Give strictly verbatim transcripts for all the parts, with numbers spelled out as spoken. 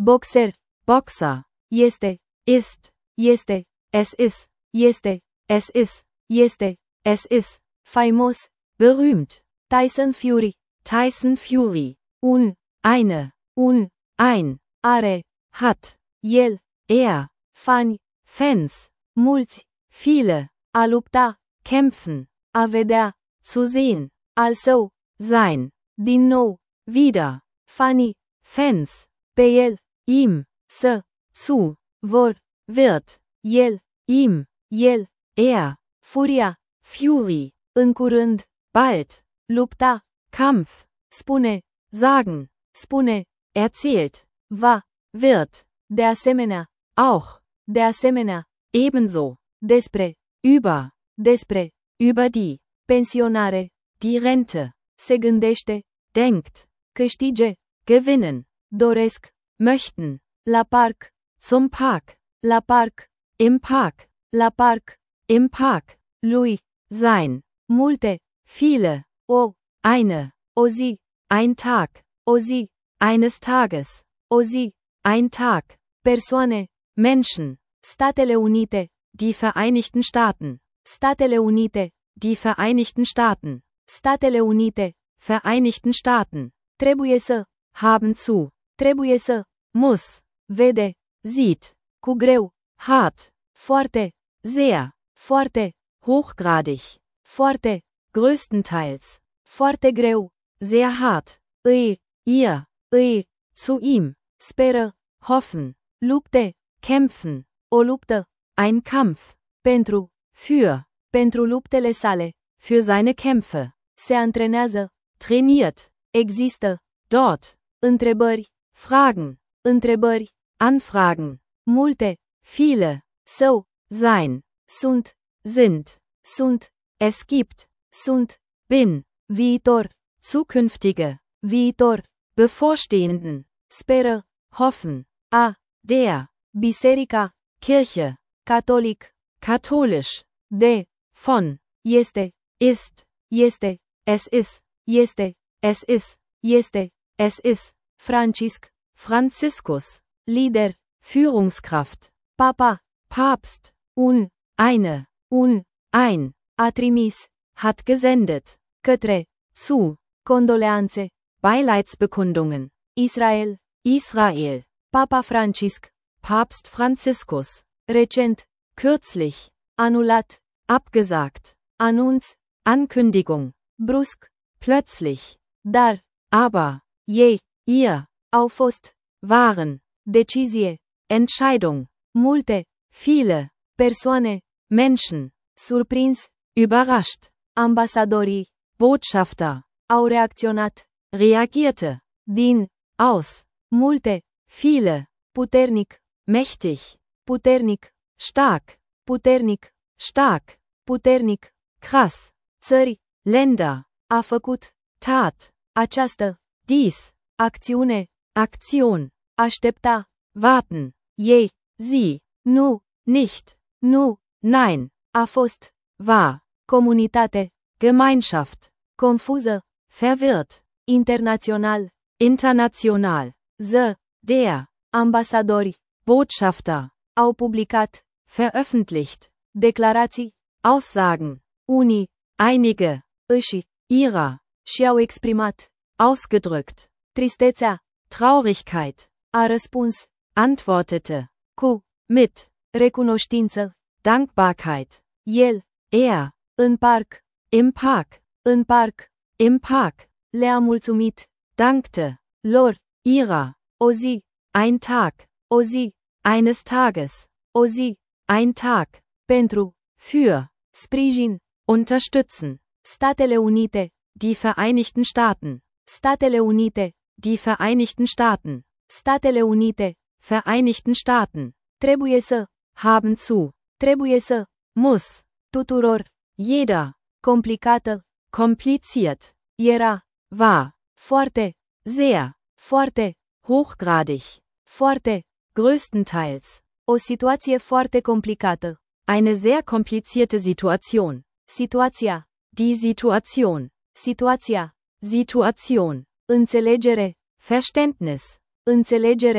Boxer. Boxer. Este. Ist. Este. Es ist. Este. Es ist. Este. Es ist. Faimos. Berühmt. Tyson Fury. Tyson Fury. Un. Eine. Un. Ein. Are. Hat. El. Er. Fani. Fans. Mulți. Viele. A lupta. Kämpfen. A vedea. Zu sehen. Al său. Sein. Din nou. Wieder. Fani. Fans. Pe el. Ihm. Să. Zu. Vor. Wird. El. Ihm. El. Er. Furia. Fury. În curând. Bald. Lupta. Kampf. Spune. Sagen. Spune. Erzählt. Va. Wird. De asemenea. Auch. De asemenea. Ebenso. Despre. Über. Despre. Über die. Pensionare. Die Rente. Se gândește. Denkt. Câștige. Gewinnen. Doresc. Möchten. La parc. Zum Park. La parc. Im Park. La parc. Im Park. Lui. Sein. Multe. Viele. O. Eine. O zi. Ein Tag. O zi. Eines Tages. O zi. Ein Tag. Persoane. Menschen. Statele Unite. Die Vereinigten Staaten. Statele Unite. Die Vereinigten Staaten. Statele Unite. Vereinigten Staaten. Trebuie să. Haben zu. Trebuie să. Muss. Vede. Sieht. Cu greu. Hart. Foarte. Sehr. Foarte. Hochgradig. Foarte. Größtenteils. Foarte greu. Sehr hart. Îi. Ihr. Îi. Zu ihm. Speră. Hoffen. Lupte. Kämpfen. O luptă. Ein Kampf. Pentru. Für. Pentru luptele sale. Für seine Kämpfe. Se antrenează. Trainiert. Există. Dort. Întrebări. Fragen. Întrebări. Anfragen. Multe. Viele. Său. Sein. Sunt. Sind. Sunt. Es gibt. Sunt. Bin. Viitor. Zukünftige. Viitor. Bevorstehenden. Speră. Hoffen. A. Der. Biserica. Kirche. Catolic. Katholisch. De. Von. Este. Ist. Este. Es ist. Este. Es ist. Este. Es ist. Francisc. Franziskus. Lider. Führungskraft. Papa. Papst. Un. Eine. Un. Ein. A trimis. Hat gesendet. Către. Zu. Condoleanțe. Beileidsbekundungen. Israel. Israel. Papa Francisc. Papst Franziskus. Recent. Kürzlich. Anulat. Abgesagt. Anunț. Ankündigung. Brusc. Plötzlich. Dar. Aber. Ei. Ihr. Au fost. Waren. Decizie. Entscheidung. Multe. Viele. Persoane. Menschen. Surprins. Überrascht. Ambasadorii. Botschafter. Au reacționat. Reagierte. Din. Aus. Multe. Viele. Puternic. Mächtig. Puternic. Stark. Puternic. Stark. Puternic. Krass. Țări. Länder. A făcut. Tat. Această. Dies. Acțiune. Aktion. Aștepta. Warten. Ei. Sie. Nu. Nicht. Nu. Nein. A fost. War. Comunitate. Gemeinschaft. Confuză. Verwirrt. Internațional. International. Ză. Der. Ambasadori. Botschafter. Au publicat. Veröffentlicht. Declarații. Aussagen. Unii. Einige. Își. Ihrer. Și-au exprimat. Ausgedrückt. Tristețea. Traurigkeit. A răspuns. Antwortete. Cu. Mit. Recunoștință. Dankbarkeit. El. Er. În parc. Im Park. În parc. Im Park. Le-a mulțumit. Dankte. Lor. Ihrer. O zi. Ein Tag. O zi. Eines Tages. O zi. Ein Tag. Pentru. Für. Sprijin. Unterstützen. Statele Unite. Die Vereinigten Staaten. Statele Unite. Die Vereinigten Staaten. Statele Unite. Vereinigten Staaten. Trebuie să. Haben zu. Trebuie să. Muss. Tuturor. Jeder. Complicată. Kompliziert. Era. War. Foarte. Sehr. Foarte. Hochgradig. Foarte. Größtenteils. O situație foarte complicată. Eine sehr komplizierte Situation. Situația. Die Situation. Situația. Situation. Înțelegere. Verständnis. Înțelegere.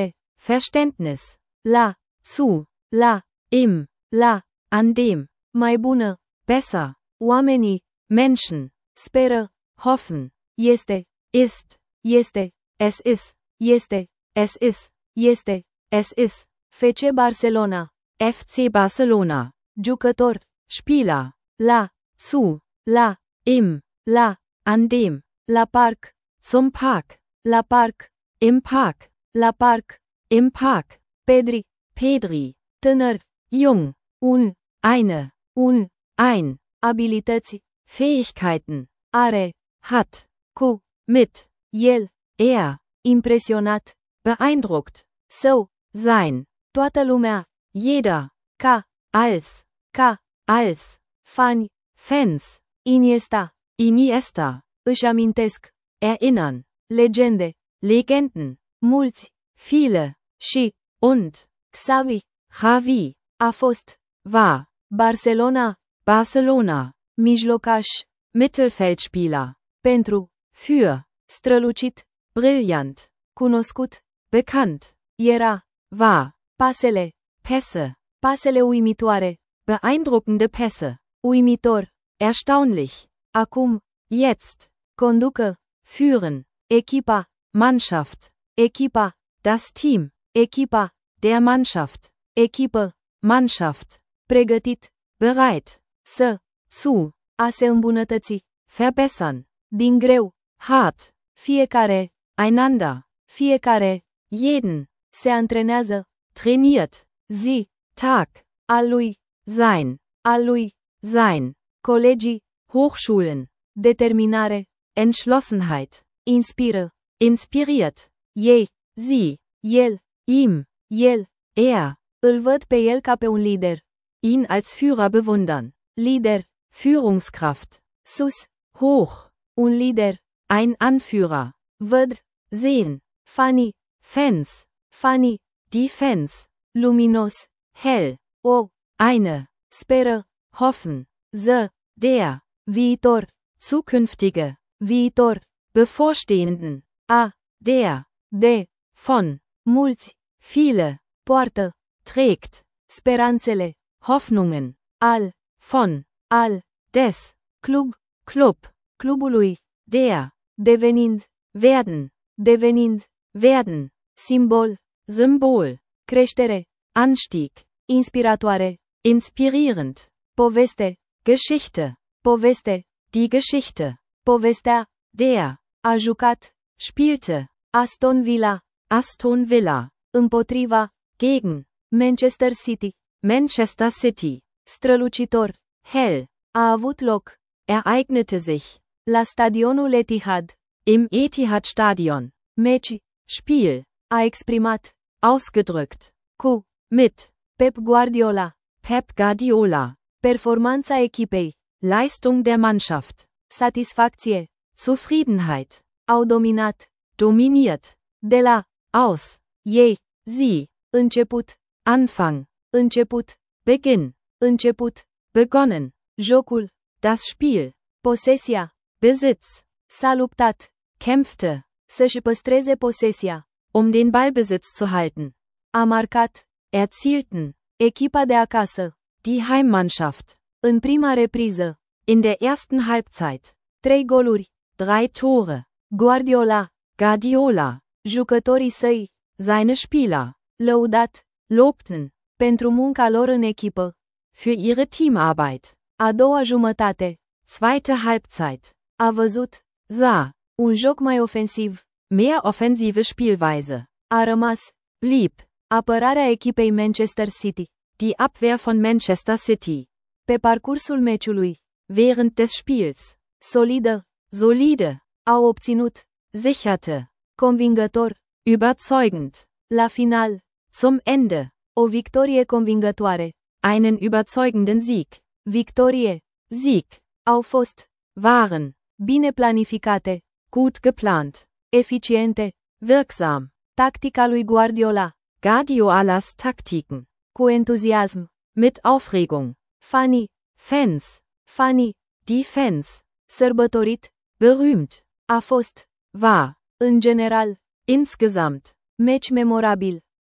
Verständnis. La. Zu. La. Im. La. An dem. Mai bună. Besser. Oamenii. Menschen. Speră. Hoffen. Este. Ist. Este. Es ist. Este. Es ist. Este. Es ist. F C Barcelona. F C Barcelona. Jucător. Spieler. La. Zu. La. Im. La. An dem. La parc. Zum Park. La parc. Im Park. La parc. Im Park. Pedri. Pedri. Tânăr. Jung. Un. Eine. Un. Ein. Abilități. Fähigkeiten. Are. Hat. Cu. Mit. El. Er. Impresionat. Beeindruckt. Său. Sein. Toată lumea. Jeder. Ca. Als. Ca. Als. Fani. Fans. Iniesta. Iniesta. Își amintesc. Erinnern. Legende. Legenden. Mulți. Viele. Și. Und. Xavi. Javi. A fost. War. Barcelona. Barcelona. Mijlocaș. Mittelfeldspieler. Pentru. Für. Strălucit. Brillant. Cunoscut. Bekannt. Era. War. Pasele. Pässe. Pasele uimitoare. Beeindruckende Pässe. Uimitor. Erstaunlich. Acum. Jetzt. Conducă. Führen. Echipa. Mannschaft. Echipa. Das Team. Echipa. Der Mannschaft. Echipă. Mannschaft. Pregătit. Bereit. Să. Zu. A se îmbunătăți. Verbessern. Din greu. Hart. Fiecare. Einander. Fiecare. Jeden. Se antrenează. Trainiert. Zi. Tag. Al lui. Sein. Al lui. Sein. Colegii. Hochschulen. Determinare. Entschlossenheit. Inspiră. Inspiriert. Ei. Sie. El. Ihm. El. Er. Îl văd pe el ca pe un lider. Ihn als Führer bewundern. Lider. Führungskraft. Sus. Hoch. Un lider. Ein Anführer. Văd. Sehen. Fani. Fans. Fani. Die Fans. Luminos. Hell. O. Eine. Speră. Hoffen. Ză. Der. Viitor. Zukünftige. Viitor. Bevorstehenden. A. Der. De. Von. Mulți. Viele. Poartă. Trägt. Speranțele. Hoffnungen. Al. Von. Al. Des. Club. Club. Clubului. Der. Devenind. Werden. Devenind. Werden. Simbol. Symbol. Creștere. Anstieg. Inspiratoare. Inspirierend. Poveste. Geschichte. Poveste. Die Geschichte. Povestea. Der. A jucat. Spielte. Aston Villa. Aston Villa. Împotriva. Gegen. Manchester City. Manchester City. Strălucitor. Hell. A avut loc. Ereignete sich. La stadionul Etihad. Im Etihad Stadion. Meci. Spiel. A exprimat. Ausgedrückt. Cu. Mit. Pep Guardiola. Pep Guardiola. Performanța echipei. Leistung der Mannschaft. Satisfacție. Zufriedenheit. Au dominat. Dominiert. De la. Aus. Ei. Sie. Început. Anfang. Început. Beginn. Început. Begonnen. Jocul. Das Spiel. Posesia. Besitz. S-a luptat. Kämpfte. Să-și păstreze posesia. Um den Ballbesitz zu halten. A marcat. Erzielten. Echipa de acasă. Die Heimmannschaft. În prima repriză. In der ersten Halbzeit. Trei goluri. Drei Tore. Guardiola. Guardiola. Jucătorii săi. Seine Spieler. Lăudat. Lobten. Pentru munca lor în echipă. Für ihre Teamarbeit. A doua jumătate. Zweite Halbzeit. A văzut. Sah. Un joc mai ofensiv. Mehr offensive Spielweise. A rămas. Blieb. Apărarea echipei Manchester City. Die Abwehr von Manchester City. Pe parcursul meciului. Während des Spiels. Solidă. Solide. Au obținut. Sicherte. Convingător. Überzeugend. La final. Zum Ende. O victorie convingătoare. Einen überzeugenden Sieg. Victorie. Sieg. Au fost. Waren. Bine planificate. Gut geplant. Eficiente. Wirksam. Tactica lui Guardiola. Guardiolas Taktiken. Cu entuziasm. Mit Aufregung. Fanii. Fans. Fanii. Die Fans. Sărbătorit. Berühmt. A fost. War. În general. Insgesamt. Meci memorabil.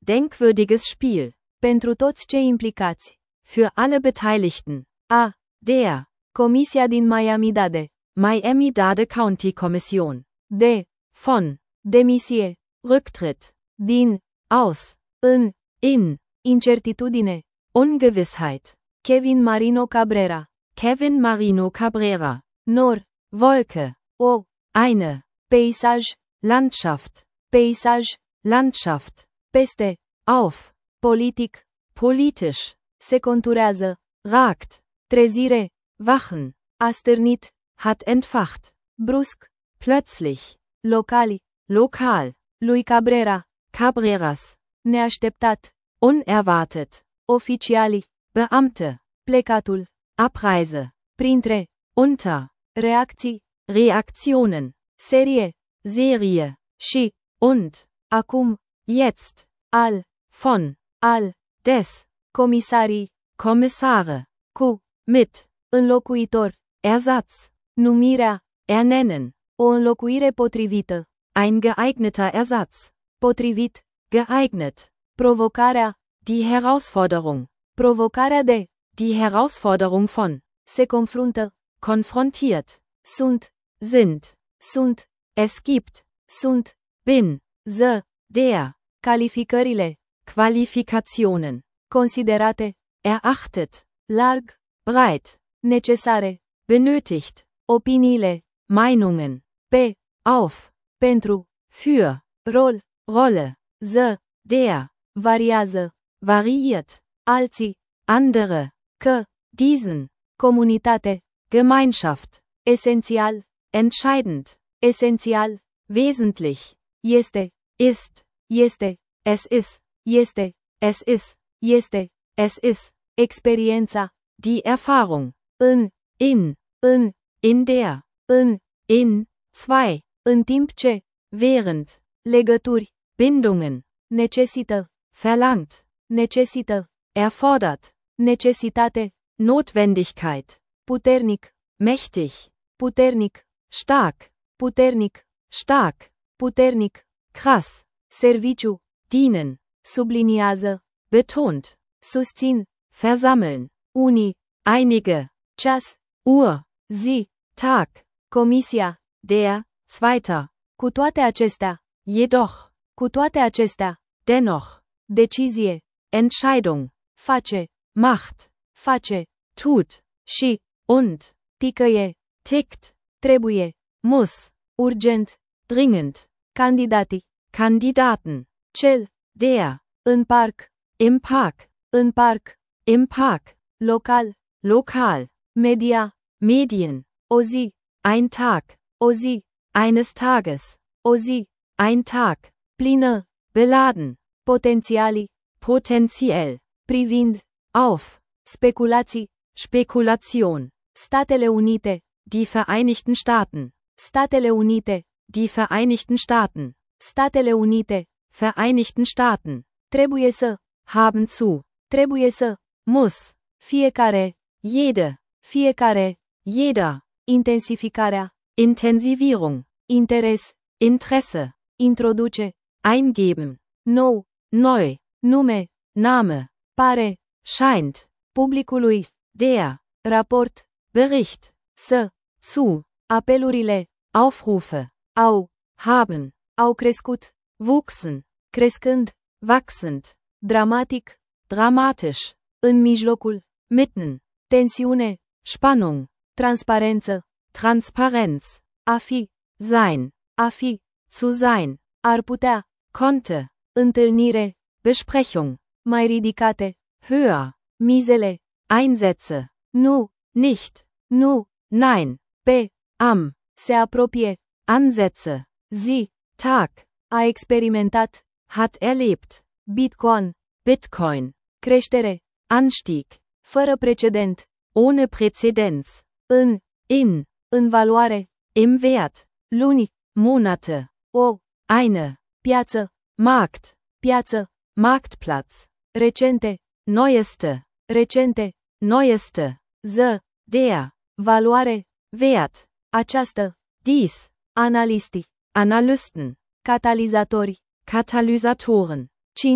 Denkwürdiges Spiel. Pentru toți cei implicați. Für alle Beteiligten. A. Der. Comisia din Miami-Dade. Miami-Dade County Kommission. D. Von. Demisie. Rücktritt. Din. Aus. În. In. Incertitudine. Ungewissheit. Kevin Marino Cabrera. Kevin Marino Cabrera. Nor. Wolke. O. Eine. Peisaj. Landschaft. Peisaj. Landschaft. Peste. Auf. Politic. Politisch. Se conturează. Ragt. Trezire. Wachen. A stârnit. Hat entfacht. Brusc. Plötzlich. Locali. Lokal. Lui Cabrera. Cabreras. Neașteptat. Unerwartet. Oficiali. Beamte. Plecatul. Abreise. Printre. Unter. Reacții. Reaktionen. Serie. Serie. Și. Und. Acum. Jetzt. Al. Von. Al. Des. Comisarii. Kommissare. Cu. Mit. Înlocuitor. Ersatz. Numirea. Ernennen. O înlocuire potrivită. Ein geeigneter Ersatz. Potrivit. Geeignet. Provocarea. Die Herausforderung. Provocarea de. Die Herausforderung von. Se confruntă. Konfrontiert. Sunt. Sind. Sunt. Es gibt. Sunt. Bin. Ză. Der. Calificările. Qualifikationen. Considerate. Erachtet. Larg. Breit. Necesare. Benötigt. Opiniile. Meinungen. Pe. Auf. Pentru. Für. Rol. Rolle. Ză. Der. Variază. Variiert. Alții. Andere. Că. Diesen. Comunitate. Gemeinschaft. Esențial. Entscheidend. Esențial. Wesentlich. Este. Ist. Este. Es ist. Este. Es ist. Este. Es ist. Experiența. Die Erfahrung. În. In. În. In der. În. In. Zwei. În timp ce. Während. Legături. Bindungen. Necesită. Verlangt. Necesită. Erfordert. Necesitate. Notwendigkeit. Puternic. Mächtig. Puternic. Stark. Puternic. Stark. Puternic. Krass. Serviciu. Dienen. Subliniază. Betont. Susțin. Versammeln. Unii. Einige. Ceas. Uhr. Zi. Tag. Comisia. Der. Zweiter. Cu toate acestea. Jedoch. Cu toate acestea. Dennoch. Decizie. Entscheidung. Face. Macht. Face. Tut. Și. Und. Ticăie. Tickt. Trebuie. Muss. Urgent. Dringend. Candidatii. Kandidaten. Cel. Der. În parc. Im Park. În parc. Im Park. Local. Lokal. Media. Medien. O zi. Ein Tag. O zi. Eines Tages. O zi. Ein Tag. Plină. Beladen. Potențialii. Potentiell. Privind. Auf. Speculații. Spekulation. Statele Unite. Die Vereinigten Staaten. Statele Unite. Die Vereinigten Staaten. Statele Unite. Vereinigten Staaten. Trebuie să. Haben zu. Trebuie să. Muss. Fiecare. Jede. Fiecare. Jeder. Intensificarea. Intensivierung. Interes. Interesse. Introduce. Eingeben. Nou. Neu. Nume. Name. Pare. Scheint. Publicului. Der. Raport. Bericht. Să. Zu. Apelurile. Aufrufe. Au. Haben. Au crescut. Wuchsen. Crescând. Wachsend. Dramatic. Dramatisch. În mijlocul. Mitten. Tensiune. Spannung. Transparență. Transparenz. A fi. Sein. A fi. Zu sein. Ar putea. Konnte. Întâlnire. Besprechung. Mai ridicate. Höher. Mizele. Einsätze. Nu. Nicht. Nu. Nein. Pe. Am. Se apropie. Ansätze. Zi. Tag. A experimentat. Hat erlebt. Bitcoin. Bitcoin. Creștere. Anstieg. Fără precedent. Ohne Präzedenz. În. In. În valoare. Im Wert. Luni. Monate. O. Eine. Piață. Markt. Piață. Marktplatz. Recente. Neueste. Recente. Neueste. Ză. Der. Valoare. Wert. Această. Dies. Analisti. Analysten. Catalizatori. Katalysatoren. cinci.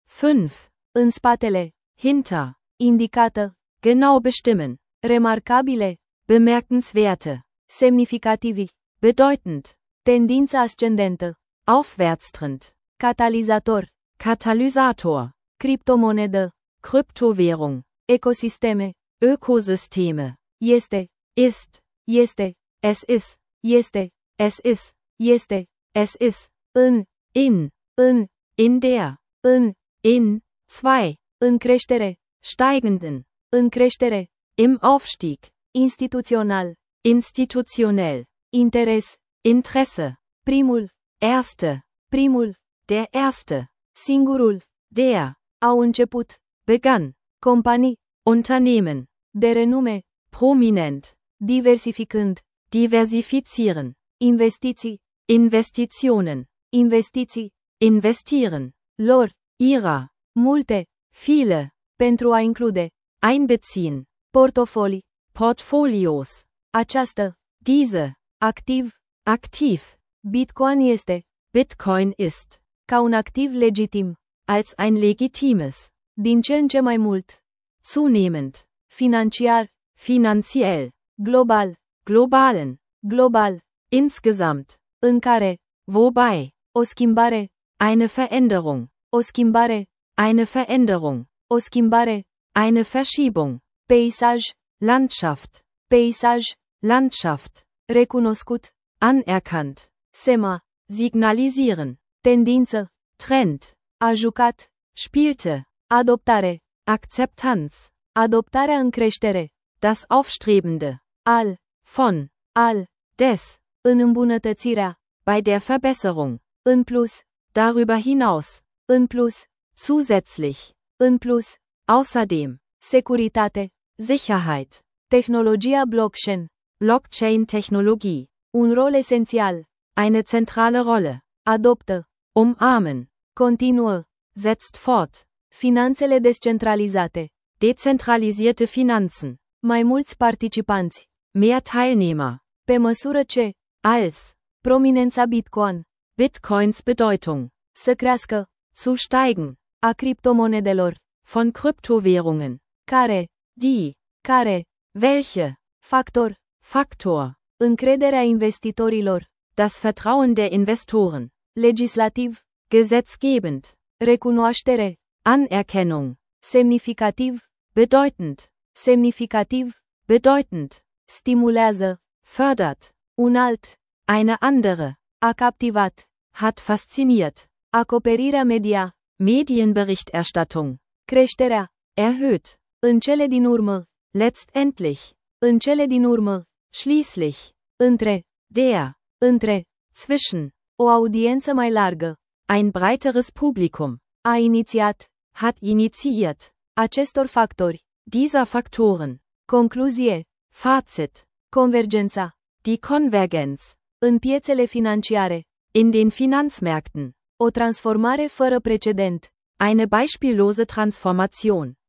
fünf. În spatele. Hinter. Indicată. Genau bestimmen. Remarcabile. Bemerkenswerte. Semnificativi. Bedeutend. Tendință ascendentă. Aufwärtstrend. Catalizator. Katalysator. Criptomonedă. Kryptowährung. Ecosisteme. Ökosysteme. Este. Ist. Este. Es ist. Este. Es ist. Este. Es ist. În. In. În. In der. În. In. Zwei. În creștere. Steigenden. În creștere. Im Aufstieg. Instituțional. Institutionell. Interes. Interesse. Primul. Erste. Primul. Der Erste. Singurul. Der. Au început. Begann. Companii. Unternehmen. De renume. Prominent. Diversificând. Diversifizieren. Investiții. Investitionen. Investiții. Investieren. Lor. Ihrer. Multe. Viele. Pentru a include. Einbeziehen. Portofolii. Portfolios. Această. Diese. Activ. Aktiv. Bitcoin este. Bitcoin ist. Ca un activ legitim. Als ein legitimes. Din ce în ce mai mult. Zunehmend. Financiar. Finanziell. Global. Globalen. Global. Insgesamt. În care. Wobei. O schimbare. Eine Veränderung. O schimbare. Eine Veränderung. O schimbare. Eine Verschiebung. Peisaj. Landschaft. Peisaj. Landschaft. Recunoscut. Anerkannt. Sema. Signalisieren. Tendință. Trend. A jucat. Spielte. Adoptare. Akzeptanz. Adoptarea în creștere. Das Aufstrebende. Al. Von. Al. Des. În îmbunătățirea. Bei der Verbesserung. În plus. Darüber hinaus. În plus. Zusätzlich. În plus. Außerdem. Securitate. Sicherheit. Tehnologia blockchain. Blockchain-Technologie. Un rol esențial. Eine zentrale Rolle. Adoptă. Umarmen. Continuă. Setzt fort. Finanțele descentralizate. Dezentralisierte Finanzen. Mai mulți participanți. Mehr Teilnehmer. Pe măsură ce. Als. Prominența Bitcoin. Bitcoins Bedeutung. Să crească. Zu steigen. A criptomonedelor. Von Kryptowährungen. Care. Die. Care. Welche. Factor. Faktor. Încrederea investitorilor. Das Vertrauen der Investoren. Legislativ. Gesetzgebend. Recunoaștere. Anerkennung. Semnificativ. Bedeutend. Semnificativ. Bedeutend. Stimulează. Fördert. Un alt. Eine andere. A captivat. Hat fasziniert. Acoperirea media. Medienberichterstattung. Creșterea. Erhöht. În cele din urmă. Letztendlich. În cele din urmă. Schließlich. Între. Der. Între. Zwischen. O audiență mai largă. Ein breiteres Publikum. A inițiat. Hat initiiert. Acestor factori. Dieser Faktoren. Concluzie. Fazit. Convergența. Die Konvergenz. În piețele financiare. In den Finanzmärkten. O transformare fără precedent. Eine beispiellose Transformation.